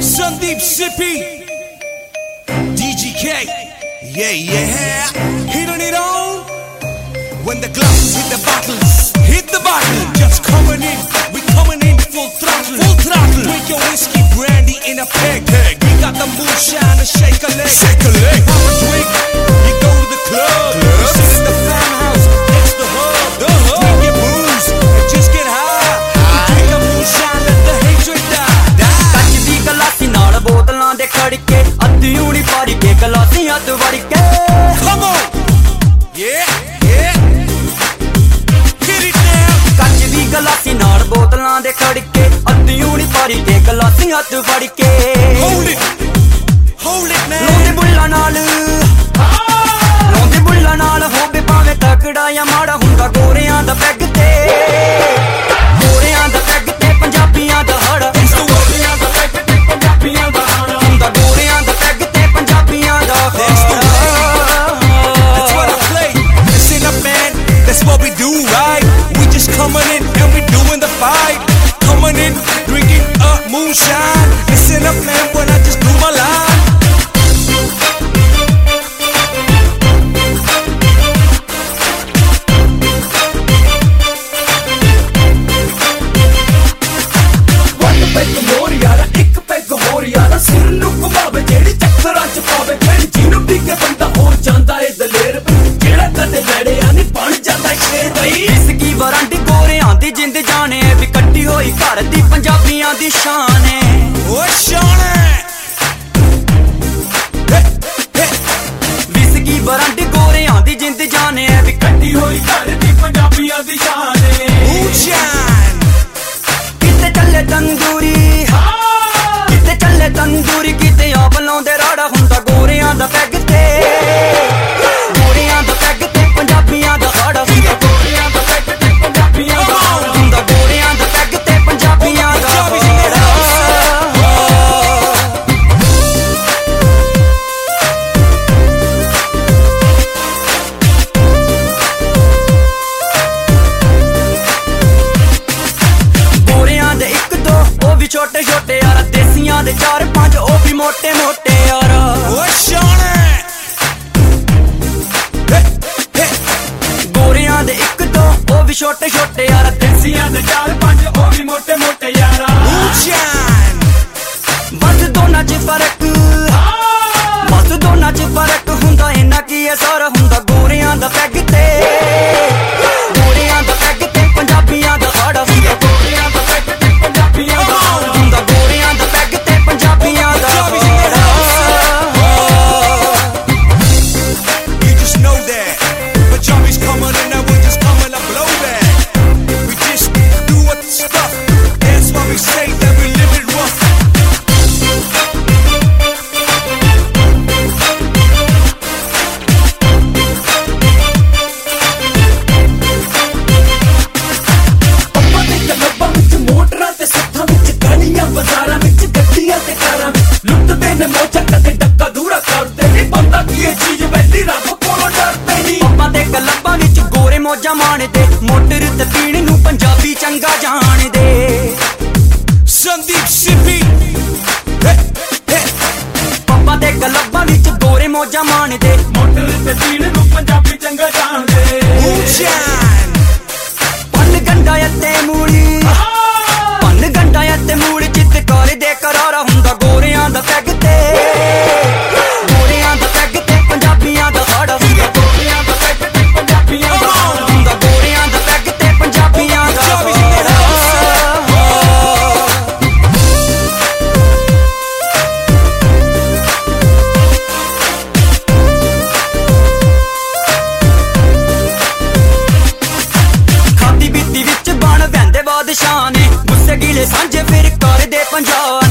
Sandeep Sippy, DGK, yeah, hitting it on. When the glasses hit the bottle, just coming in, we coming in full throttle. Drink your whiskey, brandy in a peg. We got the moonshine to shake a leg. Have a drink, you go to the club. You sit in the farmhouse, next the hub. Drink your booze and just get high. We drink a moonshine, let the hatred die. ਕੱਚ ਦੀ ਗਲਾਸੀ ਨਾਲ ਬੋਤਲਾਂ ਦੇ ਖੜਕੇ ਅੱਧੀ ਊਣੀ ਪਾਰੀ ਕੇ ਗਲਾਸੀਆਂ ਤੋਂ ਵੜ ਕੇ Come on, yeah, hit it now. ਕੱਚ ਦੀ ਗਲਾਸੀ ਨਾਲ ਬੋਤਲਾਂ ਦੇ ਖੜਕੇ ਅੱਧੀ ਊਣੀ ਪਾਰੀ ਕੇ ਗਲਾਸੀਆਂ ਤੋਂ ਵੜ ਕੇ Hold it man. ਲੋਂਦੇ ਬੁੱਲਾਂ ਨਾਲ ਹੋਵੇ ਭਾਵੇਂ ਤਕੜਾ ਜਾਂ ਮਾੜਾ ਹੁੰਦਾ ਗੋਰਿਆਂ ਦਾ ਪੈਗ ਤੇ ਪੰਜਾਬੀਆਂ ਦਾ ਹੜ ਗੋਰਿਆਂ ਦਾ ਪੈਗ ਤੇ ਪੰਜਾਬੀਆਂ ਦਾ ਹੜ ਹੁੰਦਾ ਗੋਰਿਆਂ ਦਾ ਪੈਗ ਤੇ ਪੰਜਾਬੀਆਂ ਦਾ That's what I play. Listen up man, that's what we do right. We just coming in and we doing the fight. Coming in, drinking up moonshine. Listen up man, when I just do my line. ਜਿੰਦ ਜਾਣੇ ਵੀ ਕੱਟੀ ਹੋਈ ਘਰ ਦੀ ਪੰਜਾਬੀਆਂ ਦੀ ਸ਼ਾਨ ਏ ਓਏ ਸ਼ਾਨ whisky ਬਰੰਡੀ ਗੋਰਿਆਂ ਦੀ ਜਿੰਦ ਜਾਣੇ ਵੀ ਕੱਟੀ ਹੋਈ ਘਰ ਦੀ ਪੰਜਾਬੀਆਂ ਦੀ ਸ਼ਾਨ ਏ ਕਿਤੇ ਚੱਲੇ ਤੰਦੂਰੀ ਕਿਤੇ ਆਪ ਲਾਉਂਦੇ ਰਾੜਾ ਹੁੰਦਾ ਗੋਰਿਆਂ ਦਾ ਪੈਗ ਤੇ ਪੰਜਾਬੀਆਂ ਦਾ ਹਾੜਾ ਹੁੰਦਾ ਗੋਰਿਆਂ ਦਾ ਪੈਗ ਤੇ ਪੰਜਾਬੀਆਂ ਦਾ ਛੋਟੇ ਛੋਟੇ ਯਾਰ ਦੇਸੀਆਂ ਦੇ 4-5 ਉਹ ਵੀ ਮੋਟੇ ਮੋਟੇ ਯਾਰ ਓਏ ਸ਼ਾਨ ਗੋਰਿਆਂ ਦੇ 1-2 ਉਹ ਵੀ ਛੋਟੇ ਛੋਟੇ ਯਾਰ ਦੇਸੀਆਂ ਦੇ 4-5 ਉਹ ਵੀ ਮੋਟੇ ਮੋਟੇ ਯਾਰ ਬਸ ਦੋਨਾਂ 'ਚ ਫਰਕ ਹੁੰਦਾ ਇੰਨਾ ਕੀ ਹੈ ਸਾਰਾ ਹੁੰਦਾ ਗੋਰਿਆਂ ਦਾ ਪੈਗ ਤੇ ਪੰਜਾਬੀਆਂ ਦਾ ਹਾੜਾ ਹੁੰਦਾ ਗੋਰਿਆਂ ਦਾ ਪੈਗ ਤੇ ਪੰਜਾਬੀਆਂ ਦਾ ਹੁੰਦਾ ਗੋਰਿਆਂ ਦਾ ਪੈਗ ਤੇ ਪੰਜਾਬੀਆਂ ਦਾ You just know that Punjabis coming in and we just coming to blow that. We just do what stuff. That's why we say that we live it rough. ਮੋਜਾਂ ਮਾਣਦੇ ਮੋਟਰ ਤੇ ਪੀਣ ਨੂੰ ਪੰਜਾਬੀ ਚੰਗਾ ਜਾਣਦੇ Sandeep Sippy, ਪੱਬਾਂ ਤੇ ਕਲੱਬਾਂ ਵਿੱਚ ਗੋਰੇ ਮੋਜਾਂ ਮਾਣਦੇ ਮੋਟਰ ਤੇ ਪੀਣ ਨੂੰ ਪੰਜਾਬੀ ਚੰਗਾ ਜਾਣਦੇ ਪੰਨ ਗੰਡਾ ਅਤੇ ਮੂਲੀ ਚਿੱਤ ਕਰਦੇ ਕਰਾਰਾ ਹੁੰਦਾ ਗੋਰਿਆਂ ਦਾ ਪੈਗ ਤੇ ਪੰਜਾਬੀਆਂ ਦਾ ਹਾੜਾ ਹੁੰਦਾ ਗੋਰਿਆਂ ਦਾ ਪੈਗ ਤੇ ਪੰਜਾਬੀਆਂ ਦਾ ਹੁੰਦਾ ਗੋਰਿਆਂ ਦਾ ਪੈਗ ਤੇ ਪੰਜਾਬੀਆਂ ਦਾ ਖਾਦੀ ਬੀਤੀ ਵਿੱਚ ਬਣ ਵਹਿੰਦੇ ਬਾਦਸ਼ਾਹ ਨੇ ਗੁੱਸੇ ਗੀਲੇ ਸਾਂਝੇ ਫਿਰ ਕਰਦੇ ਪੰਜਾਬ